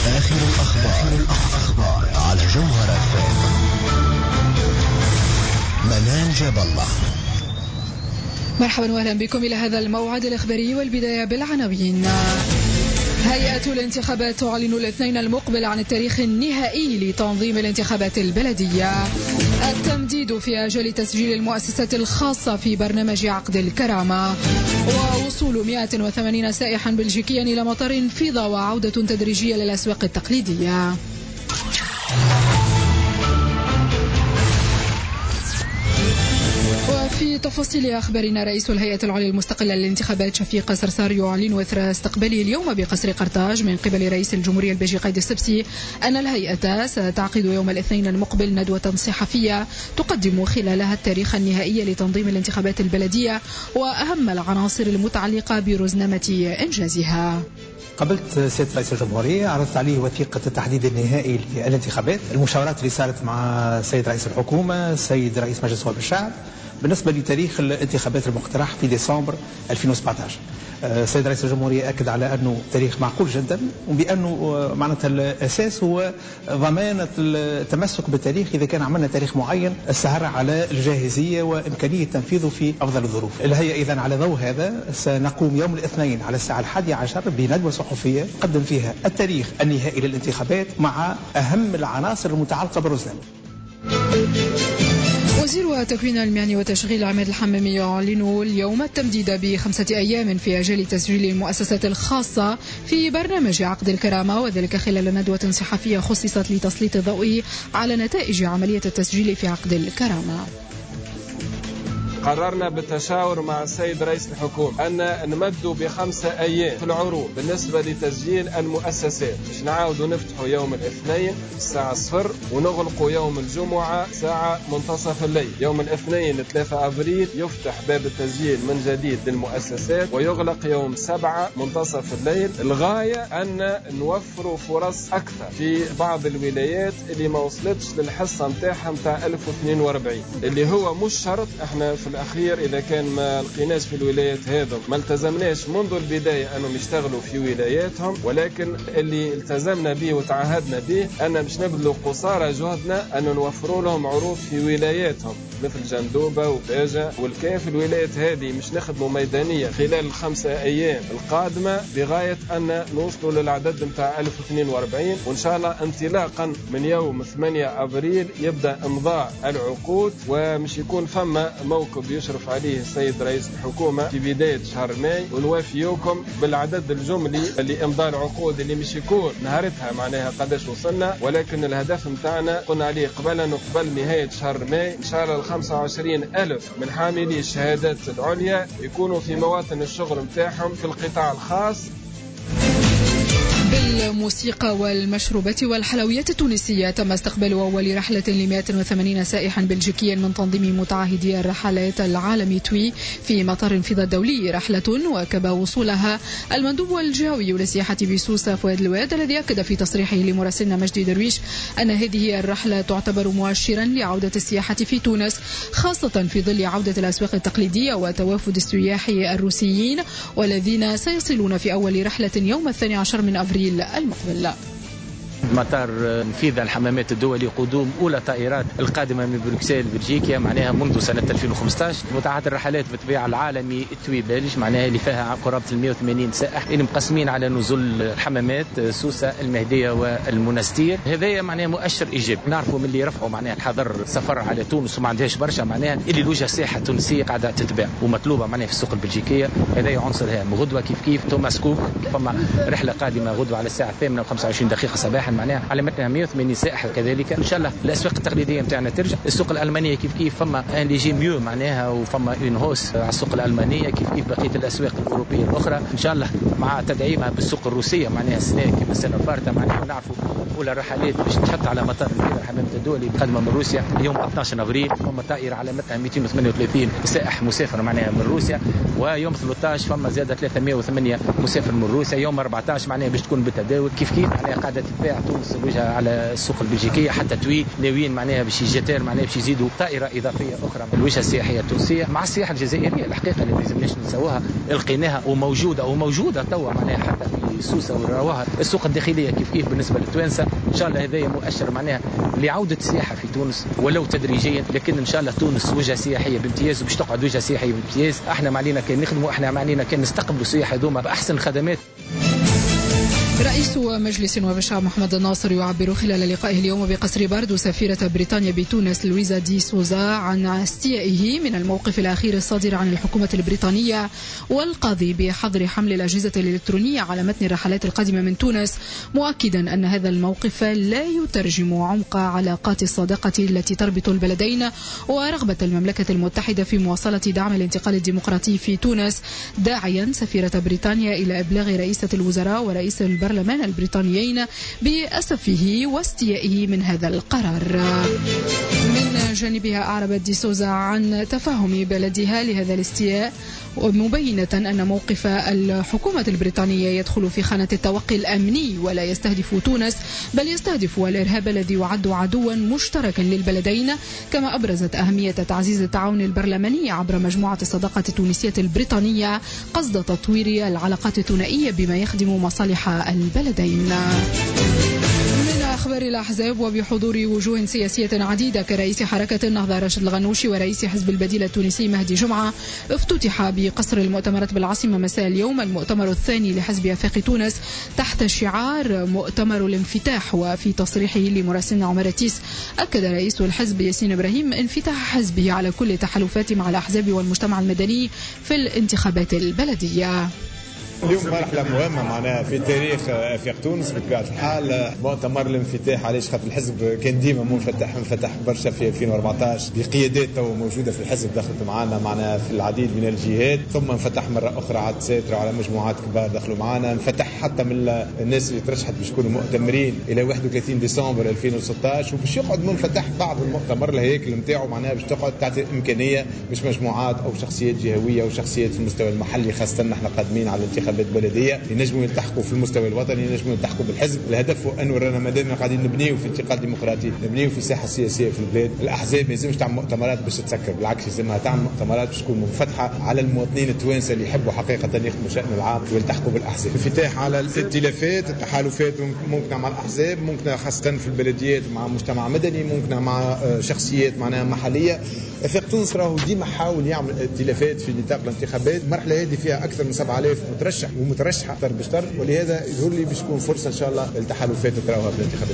آخر الأخبار على جوهر FM. منال جاب الله. مرحبا واهلا بكم إلى هذا الموعد الإخباري، والبداية بالعناوين. هيئة الانتخابات تعلن الاثنين المقبل عن التاريخ النهائي لتنظيم الانتخابات البلدية. التمديد في أجل تسجيل المؤسسات الخاصة في برنامج عقد الكرامة. ووصول 180 سائحا بلجيكيا إلى مطار انفيضة وعودة تدريجية للأسواق التقليدية. وفي تفاصيل أخبارنا، رئيس الهيئة العليا المستقلة للانتخابات شفيق صرصار يعلن إثر استقباله اليوم بقصر قرطاج من قبل رئيس الجمهورية البيجي قايد السبسي أن الهيئة ستعقد يوم الاثنين المقبل ندوة صحفية تقدم خلالها التاريخ النهائي لتنظيم الانتخابات البلدية وأهم العناصر المتعلقة برزنامة إنجازها. قبلت سيد رئيس الجمهورية، عرضت عليه وثيقة التحديد النهائي للانتخابات، المشاورات اللي صارت مع السيد رئيس الحكومة، السيد رئيس مجلس نواب الشعب بالنسبة لتاريخ الانتخابات المقترح في ديسمبر 2017. السيد رئيس الجمهورية أكد على أنه تاريخ معقول جدا، وبأنه معناتها الأساس هو ضمانة التمسك بالتاريخ إذا كان عملنا تاريخ معين السهر على الجاهزية وإمكانية تنفيذه في أفضل الظروف. الهيئة إذن على ضوء هذا سنقوم يوم الاثنين على الساعة 11 بندوة صحفية قدم فيها التاريخ النهائي للانتخابات مع أهم العناصر المتعلقة بالرزنامة. وزير التكوين المهني وتشغيل عماد الحمامي يعلن اليوم التمديد ب5 أيام في أجل تسجيل المؤسسات الخاصة في برنامج عقد الكرامة، وذلك خلال ندوة صحفية خصصت لتسليط الضوء على نتائج عملية التسجيل في عقد الكرامة. قررنا بالتشاور مع السيد رئيس الحكومة أن نمدوا ب5 أيام في العروض بالنسبة لتسجيل المؤسسات، باش نعاودوا نفتحوا يوم الاثنين الساعة 0 ونغلقوا يوم الجمعة ساعة منتصف الليل. يوم الاثنين 3 أبريل يفتح باب التسجيل من جديد للمؤسسات ويغلق يوم 7 منتصف الليل. الغاية أن نوفروا فرص أكثر في بعض الولايات اللي ما وصلتش للحصة متاعها متاع 1042، اللي هو مش شرط. احنا في الأخير إذا كان ما لقيناش في الولايات هذا ما التزمناش منذ البداية أنهم يشتغلوا في ولاياتهم، ولكن اللي التزمنا به وتعهدنا به أن مش نبذلوا قصارى جهدنا أن نوفروا لهم عروض في ولاياتهم مثل جندوبة وباجة والكاف. الولايات هذه مش نخدموا ميدانية خلال ال5 أيام القادمة بغاية أن نوصلوا للعدد متاع 1042، وإن شاء الله انطلاقا من يوم 8 أبريل يبدأ إمضاء العقود، ومش يكون فما موكب يشرف عليه السيد رئيس الحكومة في بداية شهر ماي، ونوافيوكم بالعدد الجملي اللي إمضاء العقود اللي مش يكون نهارتها معناها قداش وصلنا، ولكن الهدف متاعنا قلنا عليه قبل نهاية شهر ماي إن شاء الله 25,000 من حاملي الشهادات العليا يكونوا في مواطن الشغل متاعهم في القطاع الخاص. بالموسيقى والمشروبات والحلويات التونسية تم استقبال أول رحلة ل180 سائحا بلجيكيا من تنظيم متعهدي الرحلات العالمي توي في مطار انفيضة الدولي. رحلة وكب وصولها المندوب الجهوي للسياحة بسوسة فؤاد الواد، الذي أكد في تصريحه لمراسلنا مجدي درويش أن هذه الرحلة تعتبر مؤشرا لعودة السياحة في تونس، خاصة في ظل عودة الأسواق التقليدية وتوافد السياح الروسيين والذين سيصلون في أول رحلة يوم 12 من أبريل المقبل. مطار انفيضة الحمامات الدولي قدوم أولى طائرات القادمة من بروكسل بلجيكا معناها منذ سنة 2015. متعهد الرحلات بالطبيعة العالمي توي بلج معناها اللي فيها قرابة 180 سائح اللي مقسمين على نزول الحمامات سوسة المهدية والمنستير. هذا معناها مؤشر إيجابي. نعرفوا من اللي رفعوا معناها الحظر السفر على تونس وما عندهاش برشا معناها اللي الوجهة السياحة التونسية قاعدة تتباع ومطلوبة معناها في السوق البلجيكية. هذا عنصر هام. غدوة كيف توماس كوك فما رحلة قادمة غدوة على الساعة 8:25 صباحا معناها على متنها 180 سائح. كذلك ان شاء الله الاسواق التقليديه نتاعنا ترجع. السوق الالمانيه كيف فما ان لي جي ميو معناها وفما اون هوس على السوق الالمانيه كيف بقيه الاسواق الاوروبيه الاخرى ان شاء الله مع تدعيمها بالسوق الروسيه معناها السنه كما السنه الفارطه معناها نعرفوا اولى الرحلات باش تحط على مطار الحمامات الدولي قادمه من روسيا يوم 12 ابريل. فما طائره على متنها 238 سائح مسافر معناها من روسيا ويوم 13 فما زيادة 308 مسافر من روسيا. يوم 14 معناها باش تكون بالتداول كيف معناها قاعدة تتباع تونس الوجهة على السوق البلجيكية. حتى توي ناويين معناها باش يجتر معناها باش يزيدوا طائرة إضافية أخرى من الوجهة السياحية التونسية مع السياحة الجزائرية. الحقيقة اللي ما لازمناش نسووها، لقيناها وموجودة توا معناها حتى في سوسة وراوها السوق الداخلية كيف بالنسبة للتوانسة. إن شاء الله هذا مؤشر معناها لعودة السياحة في تونس ولو تدريجيا، لكن إن شاء الله تونس وجهة سياحية بامتياز وباش تقعد وجهة سياحية بامتياز. احنا معلينا كان نخدموا، احنا معلينا كان نستقبلوا السياح هذوما بأحسن الخدمات. رئيس مجلس نواب الشعب محمد الناصر يعبر خلال لقائه اليوم بقصر باردو سفيرة بريطانيا بتونس لويزا دي سوزا عن استيائه من الموقف الأخير الصادر عن الحكومة البريطانية والقاضي بحظر حمل الأجهزة الإلكترونية على متن الرحلات القادمة من تونس، مؤكدا أن هذا الموقف لا يترجم عمق علاقات الصداقة التي تربط البلدين ورغبة المملكة المتحدة في مواصلة دعم الانتقال الديمقراطي في تونس، داعيا سفيرة بريطانيا إلى إبلاغ رئيسة الوزراء ورئيس البرلمان البريطانيين بأسفه واستيائه من هذا القرار. من جانبها أعربت دي سوزا عن تفاهم بلدها لهذا الاستياء، مبينة أن موقف الحكومة البريطانية يدخل في خانة التوقي الأمني ولا يستهدف تونس بل يستهدف الإرهاب الذي يعد عدوا مشتركا للبلدين. كما أبرزت أهمية تعزيز التعاون البرلماني عبر مجموعة الصداقة التونسية البريطانية قصد تطوير العلاقات الثنائية بما يخدم مصالح البلدين. من أخبار الأحزاب وبحضور وجوه سياسية عديدة كرئيس حركة النهضة راشد الغنوشي ورئيس حزب البديل التونسي مهدي جمعة، افتتح بقصر المؤتمرات بالعاصمة مساء اليوم المؤتمر الثاني لحزب أفاق تونس تحت شعار مؤتمر الانفتاح. وفي تصريحه لمراسلنا عمر تيس أكد رئيس الحزب ياسين إبراهيم انفتاح حزبه على كل التحالفات مع الأحزاب والمجتمع المدني في الانتخابات البلدية. اليوم مرحلة مهمة معناها في تاريخ أفاق تونس بطبيعة الحال. مؤتمر الانفتاح علاش خاطر الحزب كان ديما منفتح برشا في 2014 بقيادات تو موجودة في الحزب دخلت معنا معناها في العديد من الجهات، ثم انفتح مرة أخرى على ساتر على مجموعات كبار دخلوا معنا، انفتح حتى من الناس اللي ترشحت باش يكونوا مؤتمرين إلى 31 ديسمبر 2016 وباش يقعد منفتح بعد المؤتمر الهيكل نتاعو معناها باش تقعد تعطي إمكانية مش مجموعات أو شخصيات جهوية أو شخصيات في المستوى المحلي، خاصة نحن قادمين على الانتخابات بلديه ينجموا يلتحقوا في المستوى الوطني، ينجموا يلتحقوا بالحزب. الهدف هو انه رانا مادام قاعدين نبنيو في انتقال ديمقراطي، نبنيو في ساحه سياسيه في البلاد. الاحزاب ما لازمش تعمل مؤتمرات باش تسكر، بالعكس لازمها تعمل مؤتمرات باش تكون منفتحه على المواطنين التوانسه اللي يحبوا حقيقه يخدموا الشان العام ويلتحقوا بالاحزاب. انفتاح على الائتلافات، التحالفات ممكن مع الاحزاب، ممكن خاصه في البلديات مع مجتمع مدني، ممكن مع شخصيات معناها محليه. أفاق تونس راهو ديما حاول يعمل ائتلافات في نطاق الانتخابات. المرحله هذه فيها اكثر من 7000 مترشح ومترشحه طر بشطر، ولهذا يظهر لي باش تكون فرصه ان شاء الله التحالفات تراوها في الانتخابات.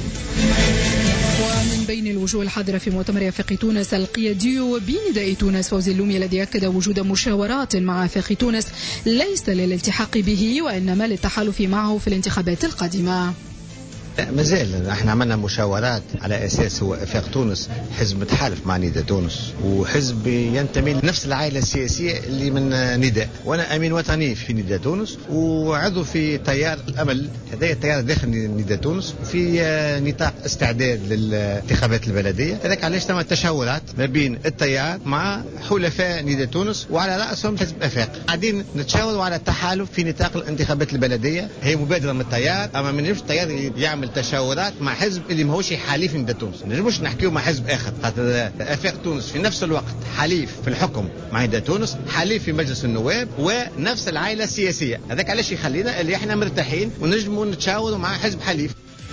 ومن بين الوجوه الحاضره في مؤتمر أفاق تونس القيادي بنداء تونس فوزي اللومي الذي اكد وجود مشاورات مع أفاق تونس ليس للالتحاق به وانما للتحالف معه في الانتخابات القادمه. ما زال احنا عملنا مشاورات على اساس هو افاق تونس حزب متحالف مع نداء تونس وحزب ينتمي لنفس العائله السياسيه اللي من نداء، وانا امين وطني في نداء تونس وعضو في تيار الامل، هذا التيار داخل نداء تونس في نطاق استعداد للانتخابات البلديه. هذاك علاش تم تشاورات ما بين التيار مع حلفاء نداء تونس وعلى راسهم حزب افاق، قاعدين نتشاوروا على التحالف في نطاق الانتخابات البلديه. هي مبادره من التيار، اما من التيار يعمل تشاورات مع حزب اللي ماهوش حليف نداء تونس، ما نجموش نحكيو مع حزب اخر، خاطر افاق تونس في نفس الوقت حليف في الحكم مع نداء تونس، حليف في مجلس النواب ونفس العائله السياسيه. هذاك علاش يخلينا اللي احنا مرتاحين ونجموا نتشاوروا مع حزب حليف.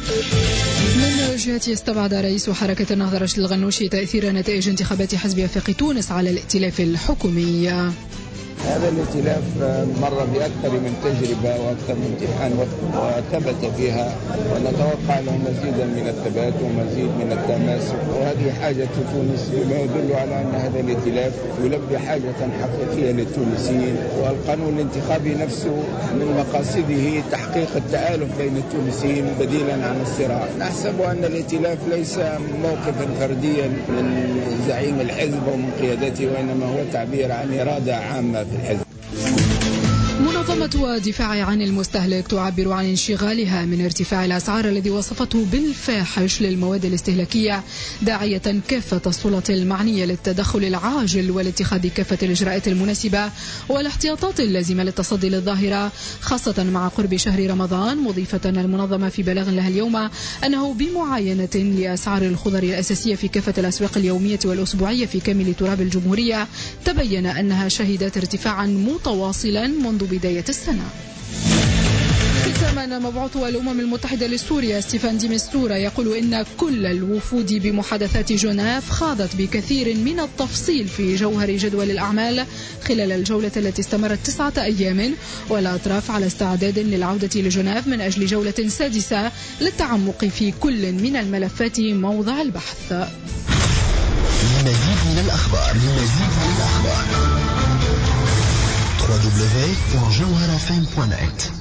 من جهة استبعد رئيس حركة النهضة راشد الغنوشي تأثير نتائج انتخابات حزب أفاق تونس على الائتلاف الحكومي. هذا الائتلاف مر بأكثر من تجربة وأكثر من امتحان وثبت فيها، ونتوقع له مزيدا من الثبات ومزيد من التماسك، وهذه حاجة تونس بما يدل على أن هذا الائتلاف يلبي حاجة حقيقية للتونسيين. والقانون الانتخابي نفسه من مقاصده تحقيق التآلف بين التونسيين بديلا عن الصراع. نحسب أن الائتلاف ليس موقفا فرديا من زعيم الحزب ومن قيادته، وإنما هو تعبير عن إرادة عامة في الحزب. منظمة ودفاع عن المستهلك تعبر عن انشغالها من ارتفاع الأسعار الذي وصفته بالفاحش للمواد الاستهلاكية، داعية كافة السلطات المعنية للتدخل العاجل والاتخاذ كافة الإجراءات المناسبة والاحتياطات اللازمة للتصدي للظاهرة، خاصة مع قرب شهر رمضان. مضيفة المنظمة في بلاغ لها اليوم أنه بمعاينة لأسعار الخضر الأساسية في كافة الأسواق اليومية والأسبوعية في كامل تراب الجمهورية تبين أنها شهدت ارتفاعا متواصلا منذ بداية السنة. ختاما، مبعوث الأمم المتحدة لسوريا ستيفان دي مستورة يقول إن كل الوفود بمحادثات جنيف خاضت بكثير من التفصيل في جوهر جدول الأعمال خلال الجولة التي استمرت 9 أيام، والأطراف على استعداد للعودة لجنيف من أجل جولة سادسة للتعمق في كل من الملفات موضع البحث. لمزيد من الأخبار www.jawharafm.net